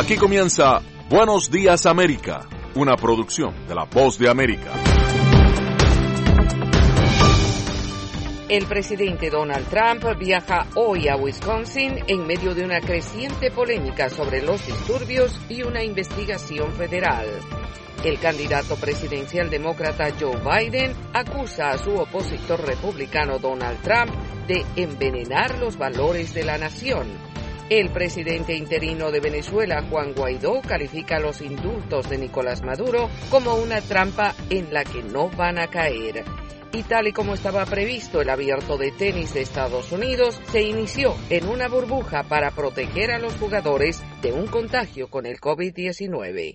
Aquí comienza Buenos Días América, una producción de La Voz de América. El presidente Donald Trump viaja hoy a Wisconsin en medio de una creciente polémica sobre los disturbios y una investigación federal. El candidato presidencial demócrata Joe Biden acusa a su opositor republicano Donald Trump de envenenar los valores de la nación. El presidente interino de Venezuela, Juan Guaidó, califica los indultos de Nicolás Maduro como una trampa en la que no van a caer. Y tal y como estaba previsto, el abierto de tenis de Estados Unidos se inició en una burbuja para proteger a los jugadores de un contagio con el COVID-19.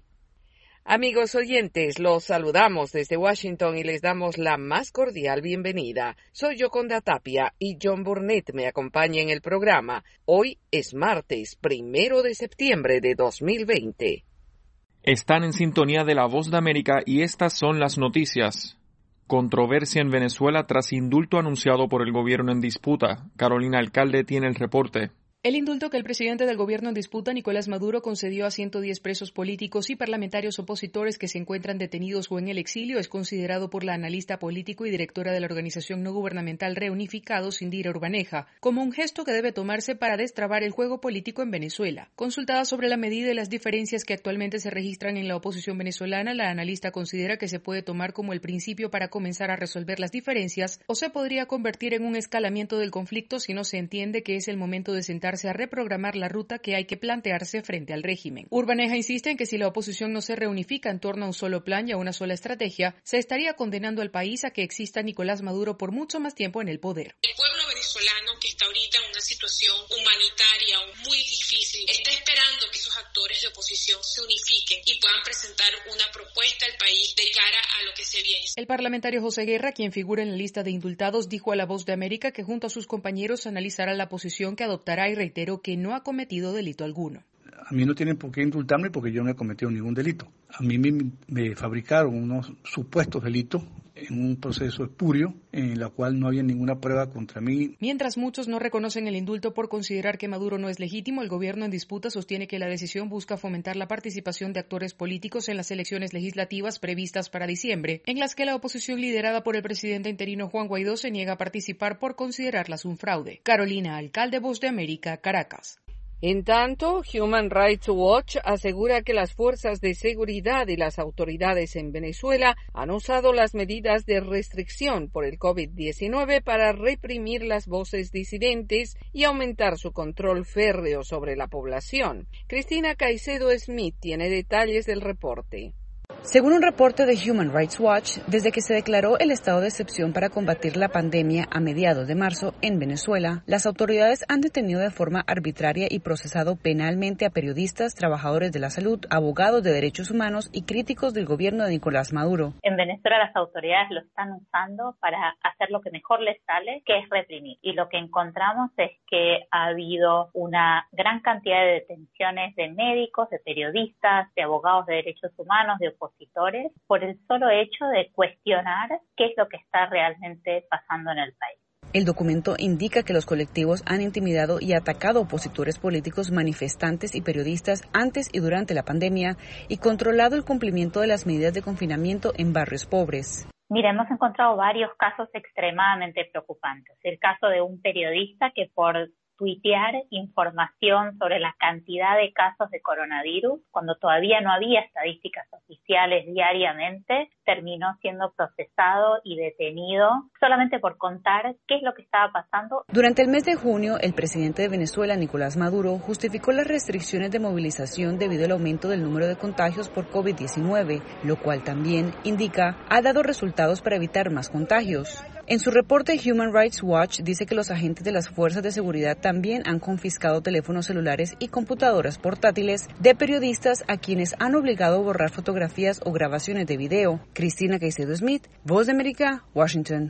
Amigos oyentes, los saludamos desde Washington y les damos la más cordial bienvenida. Soy Yoconda Tapia y John Burnett me acompaña en el programa. Hoy es martes 1 de septiembre de 2020. Están en sintonía de La Voz de América y estas son las noticias. Controversia en Venezuela tras indulto anunciado por el gobierno en disputa. Carolina Alcalde tiene el reporte. El indulto que el presidente del gobierno en disputa, Nicolás Maduro, concedió a 110 presos políticos y parlamentarios opositores que se encuentran detenidos o en el exilio es considerado por la analista político y directora de la organización no gubernamental Reunificados, Indira Urbaneja, como un gesto que debe tomarse para destrabar el juego político en Venezuela. Consultada sobre la medida y las diferencias que actualmente se registran en la oposición venezolana, la analista considera que se puede tomar como el principio para comenzar a resolver las diferencias o se podría convertir en un escalamiento del conflicto si no se entiende que es el momento de sentarse a reprogramar la ruta que hay que plantearse frente al régimen. Urbaneja insiste en que si la oposición no se reunifica en torno a un solo plan y a una sola estrategia, se estaría condenando al país a que exista Nicolás Maduro por mucho más tiempo en el poder. El pueblo venezolano, que está ahorita en una situación humanitaria muy difícil, está esperando que esos actores de oposición se unifiquen y puedan presentar una propuesta al país de cara a lo que se viene. El parlamentario José Guerra, quien figura en la lista de indultados, dijo a La Voz de América que junto a sus compañeros analizará la posición que adoptará y reiteró que no ha cometido delito alguno. A mí no tienen por qué indultarme porque yo no he cometido ningún delito. A mí me fabricaron unos supuestos delitos en un proceso espurio en la cual no había ninguna prueba contra mí. Mientras muchos no reconocen el indulto por considerar que Maduro no es legítimo, el gobierno en disputa sostiene que la decisión busca fomentar la participación de actores políticos en las elecciones legislativas previstas para diciembre, en las que la oposición liderada por el presidente interino Juan Guaidó se niega a participar por considerarlas un fraude. Carolina Alcalde, Voz de América, Caracas. En tanto, Human Rights Watch asegura que las fuerzas de seguridad y las autoridades en Venezuela han usado las medidas de restricción por el COVID-19 para reprimir las voces disidentes y aumentar su control férreo sobre la población. Cristina Caicedo Smith tiene detalles del reporte. Según un reporte de Human Rights Watch, desde que se declaró el estado de excepción para combatir la pandemia a mediados de marzo en Venezuela, las autoridades han detenido de forma arbitraria y procesado penalmente a periodistas, trabajadores de la salud, abogados de derechos humanos y críticos del gobierno de Nicolás Maduro. En Venezuela las autoridades lo están usando para hacer lo que mejor les sale, que es reprimir. Y lo que encontramos es que ha habido una gran cantidad de detenciones de médicos, de periodistas, de abogados de derechos humanos, de opositores, por el solo hecho de cuestionar qué es lo que está realmente pasando en el país. El documento indica que los colectivos han intimidado y atacado opositores políticos, manifestantes y periodistas antes y durante la pandemia y controlado el cumplimiento de las medidas de confinamiento en barrios pobres. Mira, hemos encontrado varios casos extremadamente preocupantes. El caso de un periodista que por tuitear información sobre la cantidad de casos de coronavirus, cuando todavía no había estadísticas oficiales diariamente, terminó siendo procesado y detenido solamente por contar qué es lo que estaba pasando. Durante el mes de junio, el presidente de Venezuela, Nicolás Maduro, justificó las restricciones de movilización debido al aumento del número de contagios por COVID-19, lo cual también indica ha dado resultados para evitar más contagios. En su reporte, Human Rights Watch dice que los agentes de las fuerzas de seguridad también han confiscado teléfonos celulares y computadoras portátiles de periodistas a quienes han obligado a borrar fotografías o grabaciones de video. Cristina Caicedo Smith, Voz de América, Washington.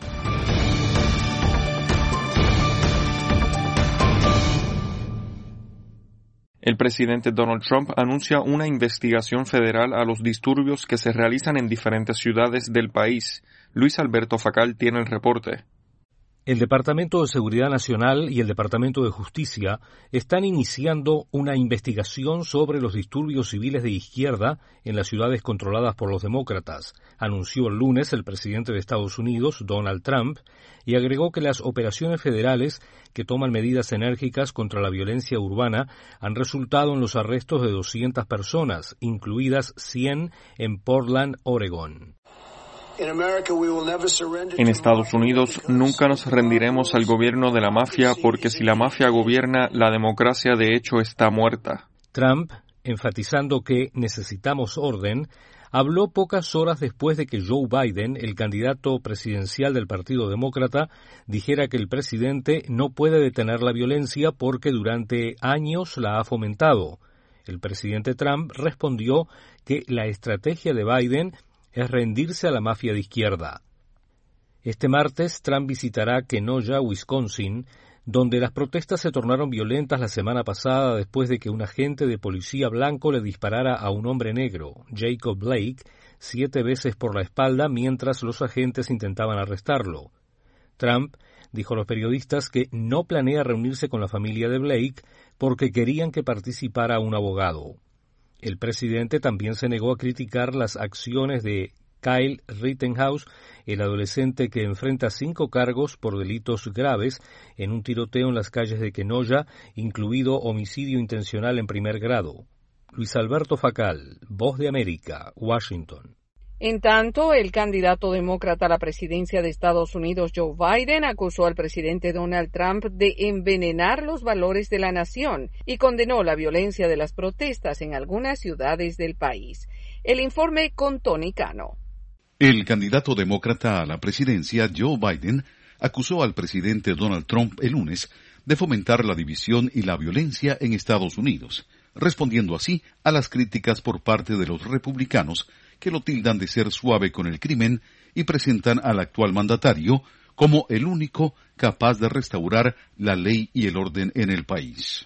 El presidente Donald Trump anuncia una investigación federal a los disturbios que se realizan en diferentes ciudades del país. Luis Alberto Facal tiene el reporte. El Departamento de Seguridad Nacional y el Departamento de Justicia están iniciando una investigación sobre los disturbios civiles de izquierda en las ciudades controladas por los demócratas, anunció el lunes el presidente de Estados Unidos, Donald Trump, y agregó que las operaciones federales que toman medidas enérgicas contra la violencia urbana han resultado en los arrestos de 200 personas, incluidas 100 en Portland, Oregón. En Estados Unidos nunca nos rendiremos al gobierno de la mafia porque si la mafia gobierna, la democracia de hecho está muerta. Trump, enfatizando que necesitamos orden, habló pocas horas después de que Joe Biden, el candidato presidencial del Partido Demócrata, dijera que el presidente no puede detener la violencia porque durante años la ha fomentado. El presidente Trump respondió que la estrategia de Biden es rendirse a la mafia de izquierda. Este martes, Trump visitará Kenosha, Wisconsin, donde las protestas se tornaron violentas la semana pasada después de que un agente de policía blanco le disparara a un hombre negro, Jacob Blake, 7 veces por la espalda mientras los agentes intentaban arrestarlo. Trump dijo a los periodistas que no planea reunirse con la familia de Blake porque querían que participara un abogado. El presidente también se negó a criticar las acciones de Kyle Rittenhouse, el adolescente que enfrenta 5 cargos por delitos graves en un tiroteo en las calles de Kenosha, incluido homicidio intencional en primer grado. Luis Alberto Facal, Voz de América, Washington. En tanto, el candidato demócrata a la presidencia de Estados Unidos, Joe Biden, acusó al presidente Donald Trump de envenenar los valores de la nación y condenó la violencia de las protestas en algunas ciudades del país. El informe con Tony Cano. El candidato demócrata a la presidencia, Joe Biden, acusó al presidente Donald Trump el lunes de fomentar la división y la violencia en Estados Unidos, respondiendo así a las críticas por parte de los republicanos que lo tildan de ser suave con el crimen y presentan al actual mandatario como el único capaz de restaurar la ley y el orden en el país.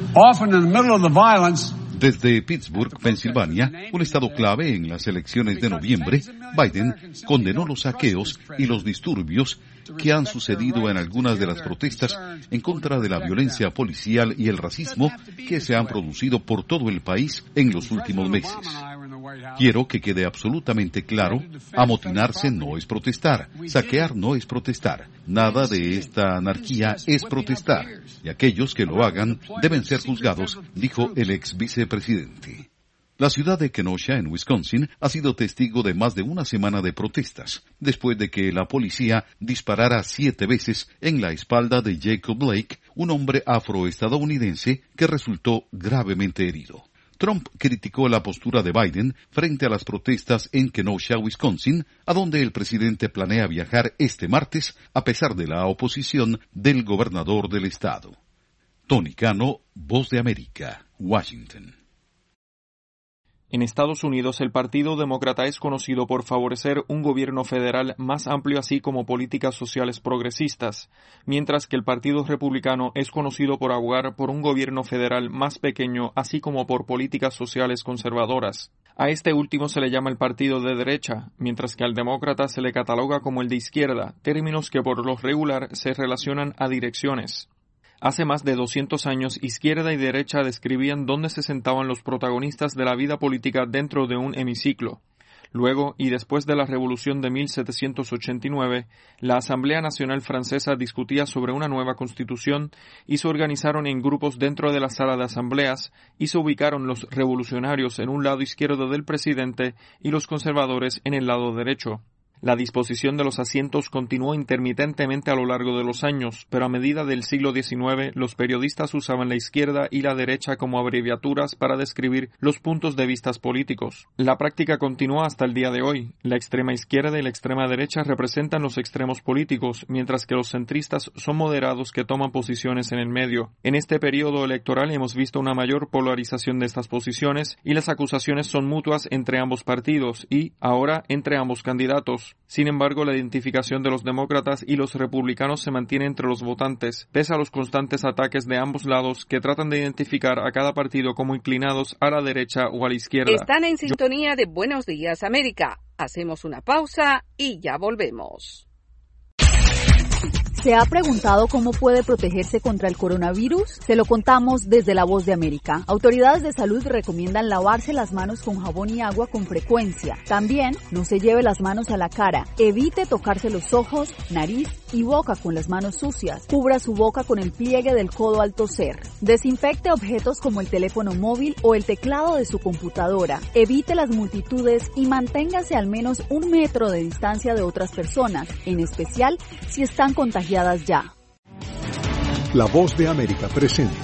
Desde Pittsburgh, Pensilvania, un estado clave en las elecciones de noviembre, Biden condenó los saqueos y los disturbios que han sucedido en algunas de las protestas en contra de la violencia policial y el racismo que se han producido por todo el país en los últimos meses. Quiero que quede absolutamente claro, amotinarse no es protestar, saquear no es protestar, nada de esta anarquía es protestar, y aquellos que lo hagan deben ser juzgados, dijo el ex vicepresidente. La ciudad de Kenosha, en Wisconsin, ha sido testigo de más de una semana de protestas, después de que la policía disparara 7 veces en la espalda de Jacob Blake, un hombre afroestadounidense que resultó gravemente herido. Trump criticó la postura de Biden frente a las protestas en Kenosha, Wisconsin, a donde el presidente planea viajar este martes, a pesar de la oposición del gobernador del estado. Tony Cano, Voz de América, Washington. En Estados Unidos, el Partido Demócrata es conocido por favorecer un gobierno federal más amplio así como políticas sociales progresistas, mientras que el Partido Republicano es conocido por abogar por un gobierno federal más pequeño así como por políticas sociales conservadoras. A este último se le llama el partido de derecha, mientras que al demócrata se le cataloga como el de izquierda, términos que por lo regular se relacionan a direcciones. Hace más de 200 años, izquierda y derecha describían dónde se sentaban los protagonistas de la vida política dentro de un hemiciclo. Luego, y después de la Revolución de 1789, la Asamblea Nacional Francesa discutía sobre una nueva constitución y se organizaron en grupos dentro de la sala de asambleas y se ubicaron los revolucionarios en un lado izquierdo del presidente y los conservadores en el lado derecho. La disposición de los asientos continuó intermitentemente a lo largo de los años, pero a medida del siglo XIX, los periodistas usaban la izquierda y la derecha como abreviaturas para describir los puntos de vista políticos. La práctica continúa hasta el día de hoy. La extrema izquierda y la extrema derecha representan los extremos políticos, mientras que los centristas son moderados que toman posiciones en el medio. En este periodo electoral hemos visto una mayor polarización de estas posiciones y las acusaciones son mutuas entre ambos partidos y, ahora, entre ambos candidatos. Sin embargo, la identificación de los demócratas y los republicanos se mantiene entre los votantes, pese a los constantes ataques de ambos lados que tratan de identificar a cada partido como inclinados a la derecha o a la izquierda. Están en sintonía de Buenos Días, América. Hacemos una pausa y ya volvemos. ¿Se ha preguntado cómo puede protegerse contra el coronavirus? Se lo contamos desde La Voz de América. Autoridades de salud recomiendan lavarse las manos con jabón y agua con frecuencia. También no se lleve las manos a la cara. Evite tocarse los ojos, nariz y boca con las manos sucias. Cubra su boca con el pliegue del codo al toser. Desinfecte objetos como el teléfono móvil o el teclado de su computadora. Evite las multitudes y manténgase al menos 1 metro de distancia de otras personas, en especial si están contagiadas ya. La Voz de América presenta.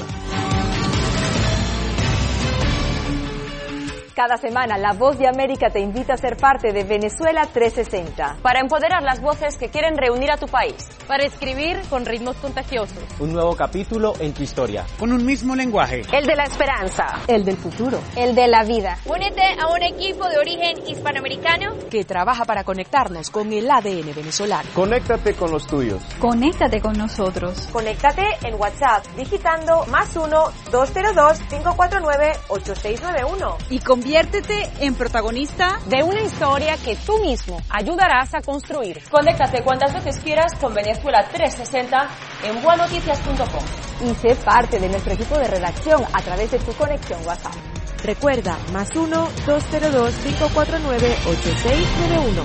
Cada semana, La Voz de América te invita a ser parte de Venezuela 360. Para empoderar las voces que quieren reunir a tu país. Para escribir con ritmos contagiosos. Un nuevo capítulo en tu historia. Con un mismo lenguaje. El de la esperanza. El del futuro. El de la vida. Únete a un equipo de origen hispanoamericano que trabaja para conectarnos con el ADN venezolano. Conéctate con los tuyos. Conéctate con nosotros. Conéctate en WhatsApp digitando +1-202-549-8691. Y conviértete en protagonista de una historia que tú mismo ayudarás a construir. Conéctate cuantas veces quieras con Venezuela 360 en buenoticias.com. Y sé parte de nuestro equipo de redacción a través de tu conexión WhatsApp. Recuerda, +1-202-549-8691.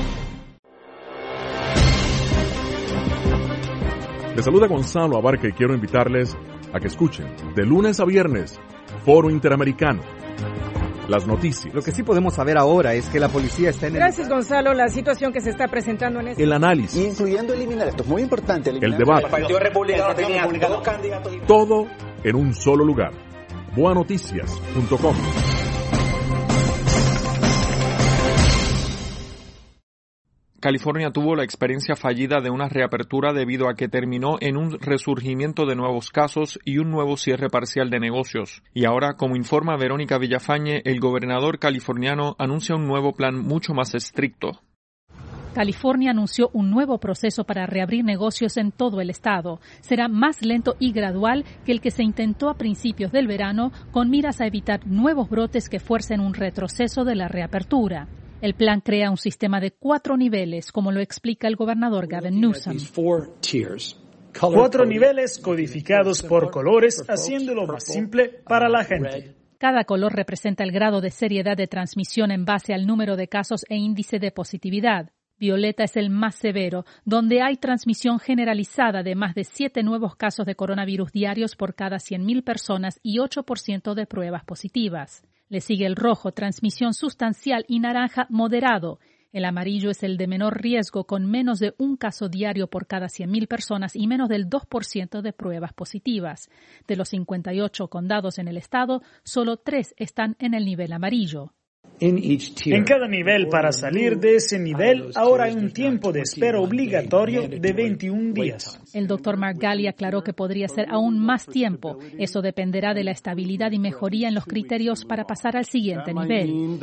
Les saluda Gonzalo Abarca y quiero invitarles a que escuchen de lunes a viernes Foro Interamericano. Las noticias. Lo que sí podemos saber ahora es que la policía está en Gracias, Gonzalo. La situación que se está presentando en este... El análisis. Incluyendo eliminar, esto es muy importante. El debate. El Partido Republicano tenía dos candidatos. Todo en un solo lugar. Buenoticias.com. California tuvo la experiencia fallida de una reapertura debido a que terminó en un resurgimiento de nuevos casos y un nuevo cierre parcial de negocios. Y ahora, como informa Verónica Villafañe, el gobernador californiano anuncia un nuevo plan mucho más estricto. California anunció un nuevo proceso para reabrir negocios en todo el estado. Será más lento y gradual que el que se intentó a principios del verano, con miras a evitar nuevos brotes que fuercen un retroceso de la reapertura. El plan crea un sistema de 4 niveles, como lo explica el gobernador Gavin Newsom. 4 niveles codificados por colores, haciéndolo más simple para la gente. Cada color representa el grado de seriedad de transmisión en base al número de casos e índice de positividad. Violeta es el más severo, donde hay transmisión generalizada de más de 7 nuevos casos de coronavirus diarios por cada 100.000 personas y 8% de pruebas positivas. Le sigue el rojo, transmisión sustancial, y naranja, moderado. El amarillo es el de menor riesgo, con menos de 1 caso diario por cada 100.000 personas y menos del 2% de pruebas positivas. De los 58 condados en el estado, solo 3 están en el nivel amarillo. En cada nivel, para salir de ese nivel, ahora hay un tiempo de espera obligatorio de 21 días. El doctor Mark Ghaly aclaró que podría ser aún más tiempo. Eso dependerá de la estabilidad y mejoría en los criterios para pasar al siguiente nivel.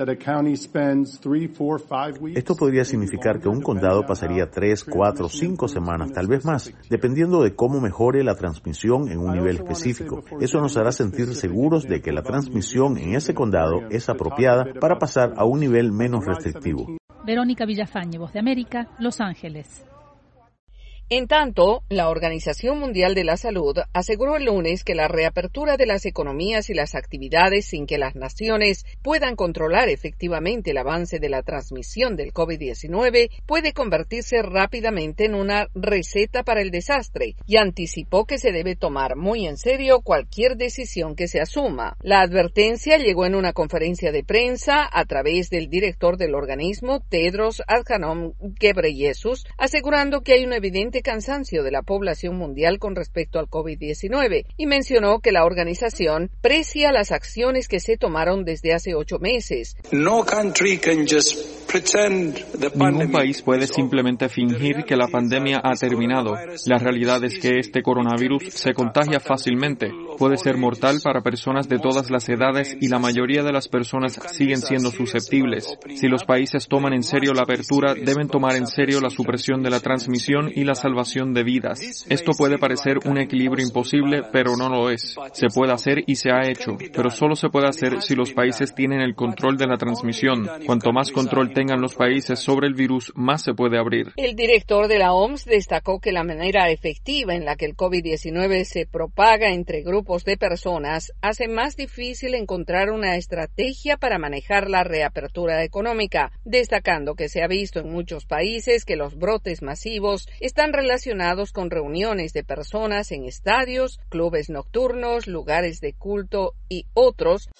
Esto podría significar que un condado pasaría 3, 4, 5 semanas, tal vez más, dependiendo de cómo mejore la transmisión en un nivel específico. Eso nos hará sentir seguros de que la transmisión en ese condado es apropiada para pasar a un nivel menos restrictivo. Verónica Villafañe, Voz de América, Los Ángeles. En tanto, la Organización Mundial de la Salud aseguró el lunes que la reapertura de las economías y las actividades sin que las naciones puedan controlar efectivamente el avance de la transmisión del COVID-19 puede convertirse rápidamente en una receta para el desastre, y anticipó que se debe tomar muy en serio cualquier decisión que se asuma. La advertencia llegó en una conferencia de prensa a través del director del organismo, Tedros Adhanom Ghebreyesus, asegurando que hay un evidente cansancio de la población mundial con respecto al COVID-19 y mencionó que la organización precia las acciones que se tomaron desde hace 8 meses. Ningún país puede simplemente fingir que la pandemia ha terminado. La realidad es que este coronavirus se contagia fácilmente. puede ser mortal para personas de todas las edades y la mayoría de las personas siguen siendo susceptibles. Si los países toman en serio la apertura, deben tomar en serio la supresión de la transmisión y la salvación de vidas. Esto puede parecer un equilibrio imposible, pero no lo es. Se puede hacer y se ha hecho, pero solo se puede hacer si los países tienen el control de la transmisión. Cuanto más control tengan los países sobre el virus, más se puede abrir. El director de la OMS destacó que la manera efectiva en la que el COVID-19 se propaga entre grupos de personas hace más difícil encontrar una estrategia para manejar la reapertura económica, destacando que se ha visto en muchos países que los brotes masivos están relacionados con reuniones de personas en estadios, clubes nocturnos, lugares de culto y otros.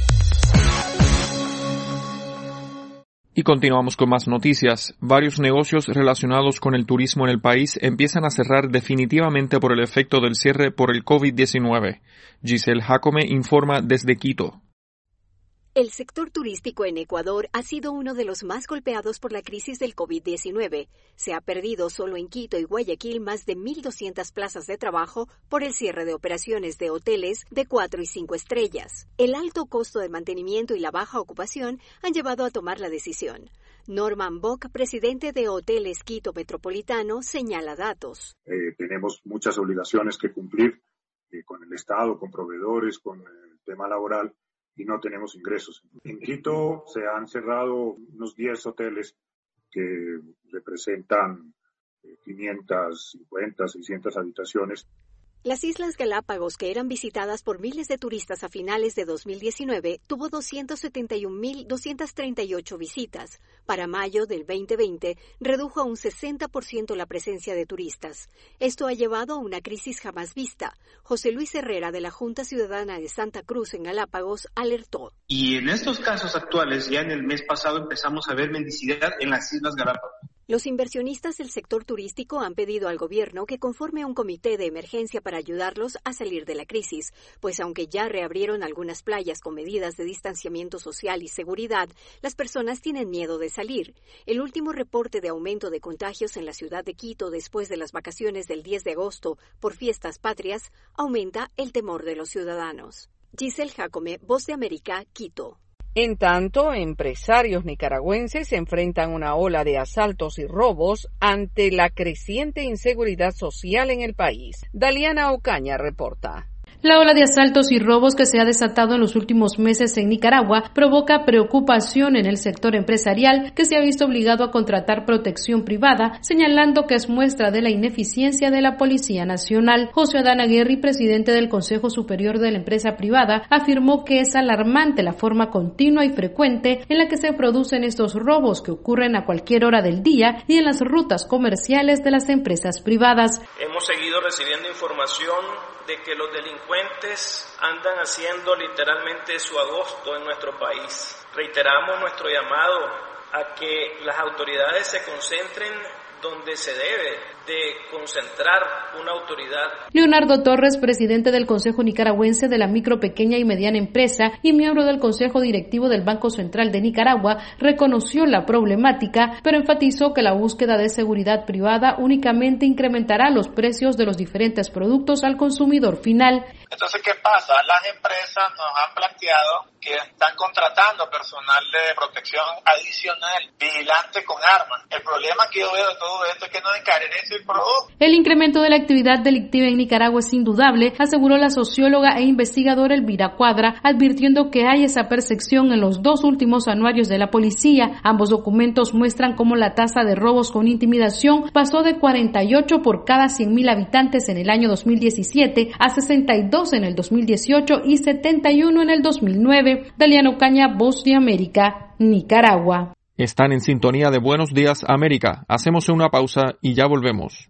Y continuamos con más noticias. Varios negocios relacionados con el turismo en el país empiezan a cerrar definitivamente por el efecto del cierre por el COVID-19. Giselle Jacome informa desde Quito. El sector turístico en Ecuador ha sido uno de los más golpeados por la crisis del COVID-19. Se ha perdido solo en Quito y Guayaquil más de 1.200 plazas de trabajo por el cierre de operaciones de hoteles de 4 y 5 estrellas. El alto costo de mantenimiento y la baja ocupación han llevado a tomar la decisión. Norman Bock, presidente de Hoteles Quito Metropolitano, señala datos. Tenemos muchas obligaciones que cumplir con el Estado, con proveedores, con el tema laboral. Y no tenemos ingresos. En Quito se han cerrado unos 10 hoteles que representan 550, 600 habitaciones. Las Islas Galápagos, que eran visitadas por miles de turistas a finales de 2019, tuvo 271.238 visitas. Para mayo del 2020, redujo a un 60% la presencia de turistas. Esto ha llevado a una crisis jamás vista. José Luis Herrera, de la Junta Ciudadana de Santa Cruz en Galápagos, alertó. Y en estos casos actuales, ya en el mes pasado empezamos a ver mendicidad en las Islas Galápagos. Los inversionistas del sector turístico han pedido al gobierno que conforme un comité de emergencia para ayudarlos a salir de la crisis, pues aunque ya reabrieron algunas playas con medidas de distanciamiento social y seguridad, las personas tienen miedo de salir. El último reporte de aumento de contagios en la ciudad de Quito después de las vacaciones del 10 de agosto por fiestas patrias aumenta el temor de los ciudadanos. Giselle Jacome, Voz de América, Quito. En tanto, empresarios nicaragüenses enfrentan una ola de asaltos y robos ante la creciente inseguridad social en el país. Daliana Ocaña reporta. La ola de asaltos y robos que se ha desatado en los últimos meses en Nicaragua provoca preocupación en el sector empresarial, que se ha visto obligado a contratar protección privada, señalando que es muestra de la ineficiencia de la Policía Nacional. José Adán Aguirre, presidente del Consejo Superior de la Empresa Privada, afirmó que es alarmante la forma continua y frecuente en la que se producen estos robos, que ocurren a cualquier hora del día y en las rutas comerciales de las empresas privadas. Hemos seguido recibiendo información de que los delincuentes andan haciendo literalmente su agosto en nuestro país. Reiteramos nuestro llamado a que las autoridades se concentren donde se debe de concentrar una autoridad. Leonardo Torres, presidente del Consejo Nicaragüense de la Micro, Pequeña y Mediana Empresa y miembro del Consejo Directivo del Banco Central de Nicaragua, reconoció la problemática, pero enfatizó que la búsqueda de seguridad privada únicamente incrementará los precios de los diferentes productos al consumidor final. Entonces, ¿qué pasa? Las empresas nos han planteado que están contratando personal de protección adicional, vigilante con armas. El problema que yo veo de todo esto es que nos encarece el producto. El incremento de la actividad delictiva en Nicaragua es indudable, aseguró la socióloga e investigadora Elvira Cuadra, advirtiendo que hay esa percepción en los 2 últimos anuarios de la policía. Ambos documentos muestran cómo la tasa de robos con intimidación pasó de 48 por cada 100.000 habitantes en el año 2017 a 62 en el 2018 y 71 en el 2009. Daliana Ocaña, Voz de América, Nicaragua. Están en sintonía de Buenos Días América. Hacemos una pausa y ya volvemos.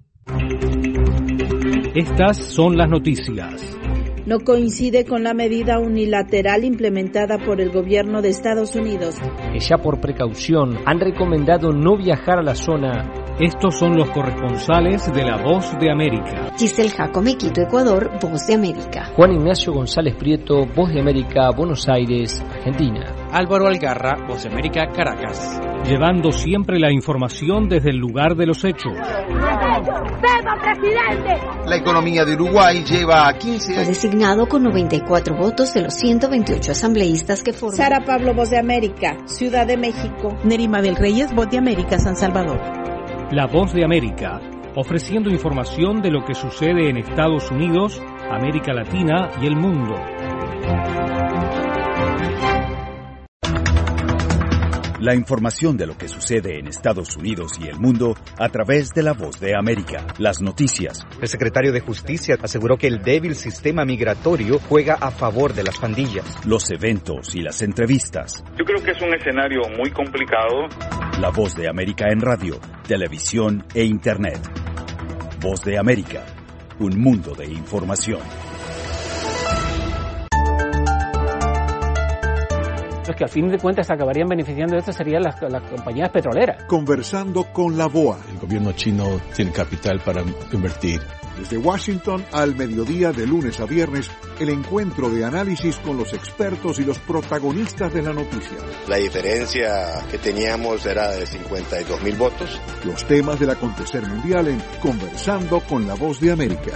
Estas son las noticias. No coincide con la medida unilateral implementada por el gobierno de Estados Unidos. Que ya por precaución han recomendado no viajar a la zona. Estos son los corresponsales de La Voz de América. Giselle Jacome, Quito, Ecuador, Voz de América. Juan Ignacio González Prieto, Voz de América, Buenos Aires, Argentina. Álvaro Algarra, Voz de América, Caracas. Llevando siempre la información desde el lugar de los hechos. ¡Viva, presidente! La economía de Uruguay lleva a 15 años. Fue designado con 94 votos de los 128 asambleístas que forman. Sara Pablo, Voz de América, Ciudad de México. Nerima del Reyes, Voz de América, San Salvador. La Voz de América, ofreciendo información de lo que sucede en Estados Unidos, América Latina y el mundo. La información de lo que sucede en Estados Unidos y el mundo a través de La Voz de América. Las noticias. El secretario de Justicia aseguró que el débil sistema migratorio juega a favor de las pandillas. Los eventos y las entrevistas. Yo creo que es un escenario muy complicado. La Voz de América en radio, televisión e Internet. Voz de América, un mundo de información. Los que al fin de cuentas se acabarían beneficiando de esto serían las compañías petroleras. Conversando con la BOA. El gobierno chino tiene capital para invertir. Desde Washington al mediodía de lunes a viernes, el encuentro de análisis con los expertos y los protagonistas de la noticia. La diferencia que teníamos era de 52,000 votos. Los temas del acontecer mundial en Conversando con la Voz de América.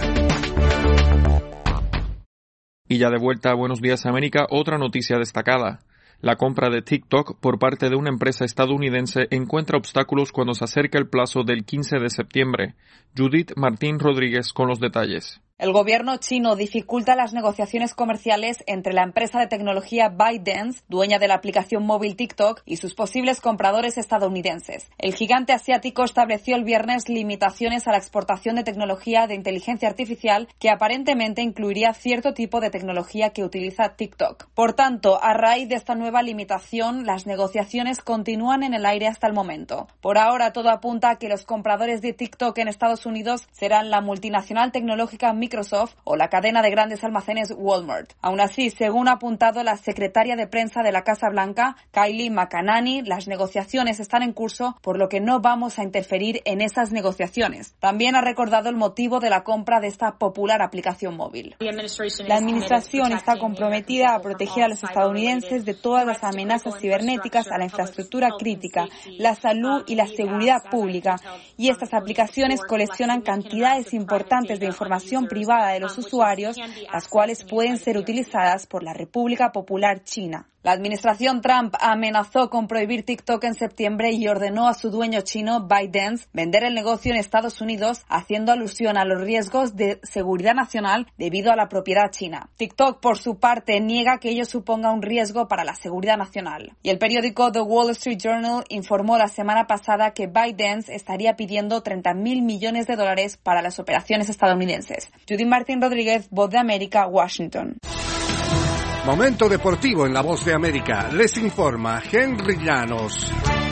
Y ya de vuelta a Buenos Días América, otra noticia destacada. La compra de TikTok por parte de una empresa estadounidense encuentra obstáculos cuando se acerca el plazo del 15 de septiembre. Judith Martín Rodríguez con los detalles. El gobierno chino dificulta las negociaciones comerciales entre la empresa de tecnología ByteDance, dueña de la aplicación móvil TikTok, y sus posibles compradores estadounidenses. El gigante asiático estableció el viernes limitaciones a la exportación de tecnología de inteligencia artificial que aparentemente incluiría cierto tipo de tecnología que utiliza TikTok. Por tanto, a raíz de esta nueva limitación, las negociaciones continúan en el aire hasta el momento. Por ahora, todo apunta a que los compradores de TikTok en Estados Unidos serán la multinacional tecnológica Microsoft o la cadena de grandes almacenes Walmart. Aún así, según ha apuntado la secretaria de prensa de la Casa Blanca, Kayleigh McEnany, las negociaciones están en curso, por lo que no vamos a interferir en esas negociaciones. También ha recordado el motivo de la compra de esta popular aplicación móvil. La administración está comprometida a proteger a los estadounidenses de todas las amenazas cibernéticas a la infraestructura crítica, la salud y la seguridad pública, y estas aplicaciones coleccionan cantidades importantes de información privada de los usuarios, las cuales pueden ser utilizadas por la República Popular China. La administración Trump amenazó con prohibir TikTok en septiembre y ordenó a su dueño chino, ByteDance, vender el negocio en Estados Unidos, haciendo alusión a los riesgos de seguridad nacional debido a la propiedad china. TikTok, por su parte, niega que ello suponga un riesgo para la seguridad nacional. Y el periódico The Wall Street Journal informó la semana pasada que ByteDance estaría pidiendo $30,000 millones para las operaciones estadounidenses. Judith Martín Rodríguez, Voz de América, Washington. Momento deportivo en La Voz de América. Les informa Henry Llanos.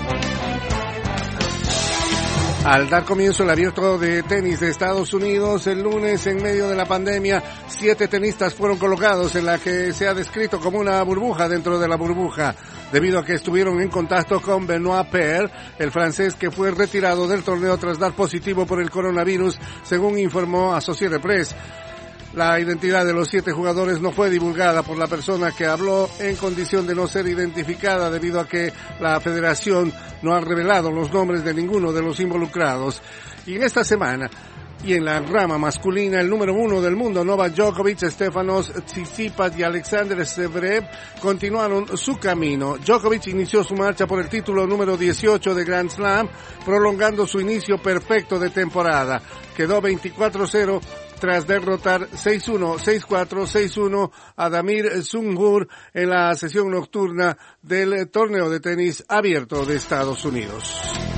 Al dar comienzo el abierto de tenis de Estados Unidos, el lunes en medio de la pandemia, 7 tenistas fueron colocados en la que se ha descrito como una burbuja dentro de la burbuja, debido a que estuvieron en contacto con Benoit Paire, el francés que fue retirado del torneo tras dar positivo por el coronavirus, según informó Associated Press. La identidad de los 7 jugadores no fue divulgada por la persona que habló en condición de no ser identificada debido a que la federación no ha revelado los nombres de ninguno de los involucrados. Y en esta semana, y en la rama masculina, el número 1 del mundo, Novak Djokovic, Stefanos Tsitsipas y Alexander Zverev continuaron su camino. Djokovic inició su marcha por el título número 18 de Grand Slam, prolongando su inicio perfecto de temporada. Quedó 24-0 tras derrotar 6-1, 6-4, 6-1 a Damir Sungur en la sesión nocturna del torneo de tenis abierto de Estados Unidos.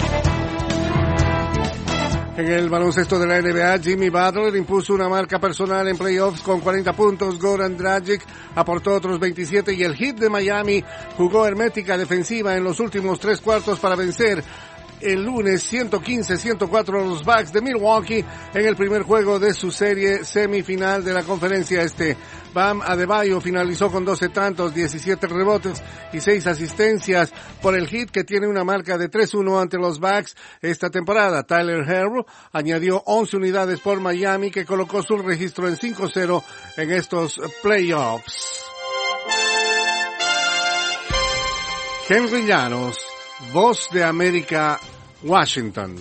En el baloncesto de la NBA, Jimmy Butler impuso una marca personal en playoffs con 40 puntos. Goran Dragic aportó otros 27 y el Heat de Miami jugó hermética defensiva en los últimos 3 cuartos para vencer el lunes 115-104 a los Bucks de Milwaukee en el primer juego de su serie semifinal de la Conferencia Este. Bam Adebayo finalizó con 12 tantos, 17 rebotes y 6 asistencias por el Heat, que tiene una marca de 3-1 ante los Bucks esta temporada. Tyler Herro añadió 11 unidades por Miami, que colocó su registro en 5-0 en estos playoffs. Henry Llanos, Voz de América, Washington.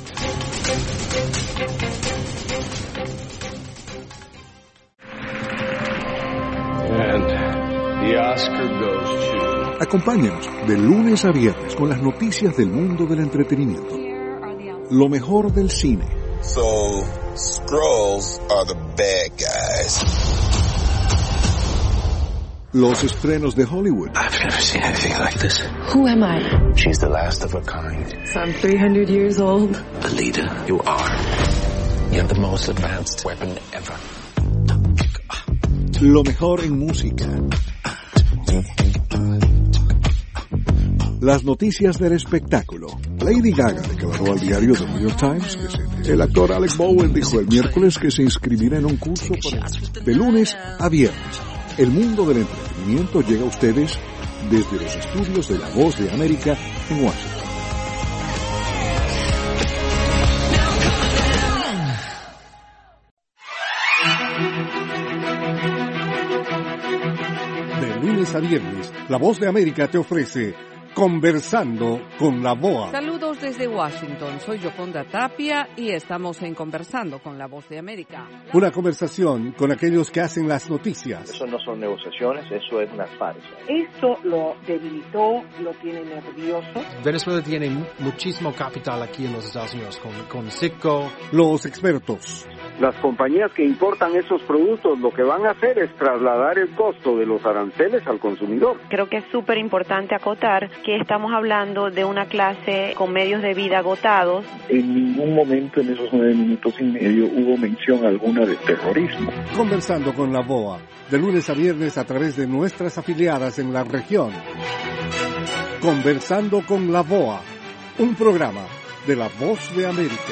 And the Oscar goes to... Acompáñenos de lunes a viernes con las noticias del mundo del entretenimiento. Lo mejor del cine. So, Skrulls are the bad guys. Los estrenos de Hollywood. I've never seen anything like this. Who am I? She's the last of her kind. So I'm 300 years old. The leader you are. You have the most advanced weapon ever. Lo mejor en música. Las noticias del espectáculo. Lady Gaga declaró al diario The New York Times que el actor Alec Baldwin dijo el miércoles que se inscribirá en un curso de lunes a viernes. El mundo del entretenimiento llega a ustedes desde los estudios de La Voz de América en Washington. De lunes a viernes, La Voz de América te ofrece Conversando con la BOA. Saludos desde Washington, soy Yoconda Tapia y estamos en Conversando con la Voz de América. Una conversación con aquellos que hacen las noticias. Eso no son negociaciones, eso es una farsa. Esto lo debilitó, lo tiene nervioso. Venezuela tiene muchísimo capital aquí en los Estados Unidos, con Citgo. Los expertos. Las compañías que importan esos productos lo que van a hacer es trasladar el costo de los aranceles al consumidor. Creo que es súper importante acotar que estamos hablando de una clase con medios de vida agotados. En ningún momento en esos 9 minutos y medio hubo mención alguna de terrorismo. Conversando con la BOA, de lunes a viernes a través de nuestras afiliadas en la región. Conversando con la BOA, un programa de La Voz de América.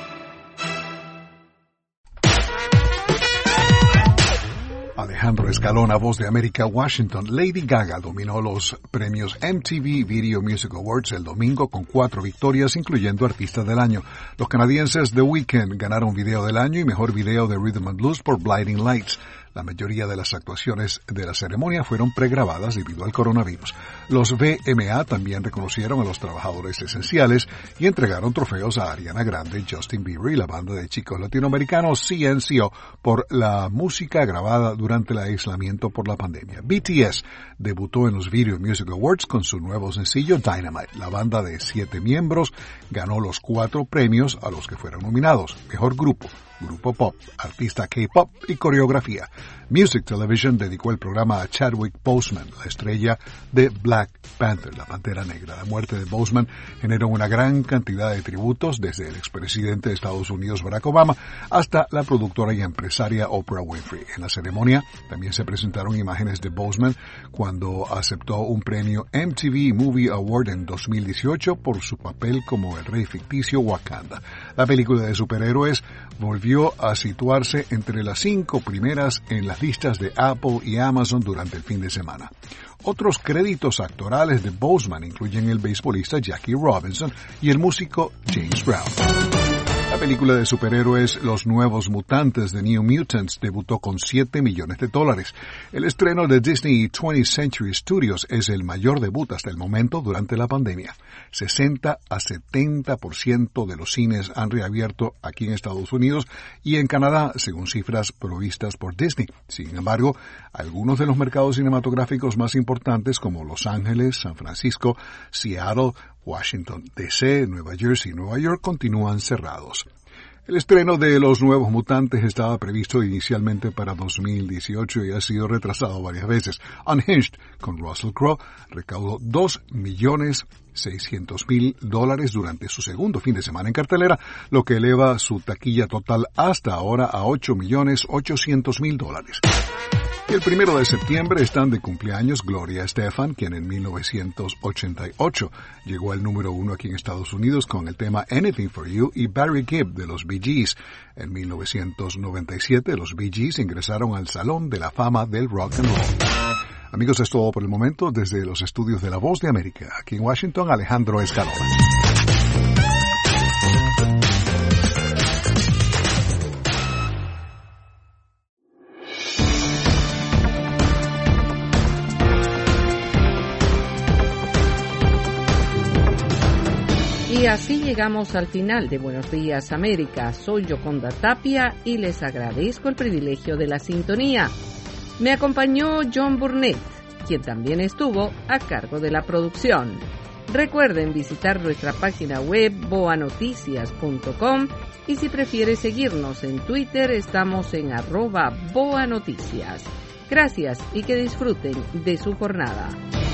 Alejandro Escalona, Voz de América, Washington. Lady Gaga dominó los premios MTV Video Music Awards el domingo con 4 victorias, incluyendo Artista del Año. Los canadienses The Weeknd ganaron Video del Año y Mejor Video de Rhythm and Blues por Blinding Lights. La mayoría de las actuaciones de la ceremonia fueron pregrabadas debido al coronavirus. Los VMA también reconocieron a los trabajadores esenciales y entregaron trofeos a Ariana Grande, Justin Bieber y la banda de chicos latinoamericanos CNCO por la música grabada durante el aislamiento por la pandemia. BTS debutó en los Video Music Awards con su nuevo sencillo Dynamite. La banda de 7 miembros ganó los 4 premios a los que fueron nominados: Mejor Grupo, Grupo Pop, Artista K-Pop y Coreografía. Music Television dedicó el programa a Chadwick Boseman, la estrella de Black Panther, la Pantera Negra. La muerte de Boseman generó una gran cantidad de tributos, desde el expresidente de Estados Unidos Barack Obama hasta la productora y empresaria Oprah Winfrey. En la ceremonia también se presentaron imágenes de Boseman cuando aceptó un premio MTV Movie Award en 2018 por su papel como el rey ficticio Wakanda. La película de superhéroes volvió a situarse entre las 5 primeras en las listas de Apple y Amazon durante el fin de semana. Otros créditos actorales de Boseman incluyen el beisbolista Jackie Robinson y el músico James Brown. La película de superhéroes Los Nuevos Mutantes de New Mutants debutó con $7 millones. El estreno de Disney 20th Century Studios es el mayor debut hasta el momento durante la pandemia. 60 a 70% de los cines han reabierto aquí en Estados Unidos y en Canadá, según cifras provistas por Disney. Sin embargo, algunos de los mercados cinematográficos más importantes, como Los Ángeles, San Francisco, Seattle, Washington, D.C., Nueva Jersey y Nueva York, continúan cerrados. El estreno de Los Nuevos Mutantes estaba previsto inicialmente para 2018 y ha sido retrasado varias veces. Unhinged, con Russell Crowe, recaudó $2.600.000 durante su segundo fin de semana en cartelera, lo que eleva su taquilla total hasta ahora a $8.800.000. Y el 1 de septiembre están de cumpleaños Gloria Estefan, quien en 1988 llegó al número 1 aquí en Estados Unidos con el tema Anything for You, y Barry Gibb de los Bee Gees. En 1997 los Bee Gees ingresaron al Salón de la Fama del Rock and Roll. Amigos, es todo por el momento desde los estudios de La Voz de América. Aquí en Washington, Alejandro Escalona. así llegamos al final de Buenos Días América. Soy Yoconda Tapia y les agradezco el privilegio de la sintonía. Me acompañó John Burnett, quien también estuvo a cargo de la producción. Recuerden visitar nuestra página web boanoticias.com y si prefiere seguirnos en Twitter estamos en @boanoticias. Gracias y que disfruten de su jornada.